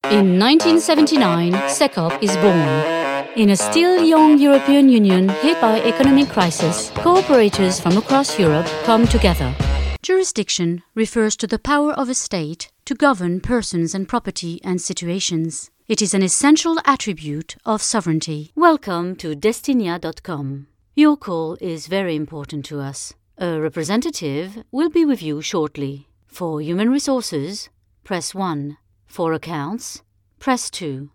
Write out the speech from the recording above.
In 1979, SECOP is born. In a still young European Union hit by economic crisis, cooperators from across Europe come together. Jurisdiction refers to the power of a state to govern persons and property and situations. It is an essential attribute of sovereignty. Welcome to Destinia.com. Your call is very important to us. A representative will be with you shortly. For human resources, press 1. For accounts, press 2.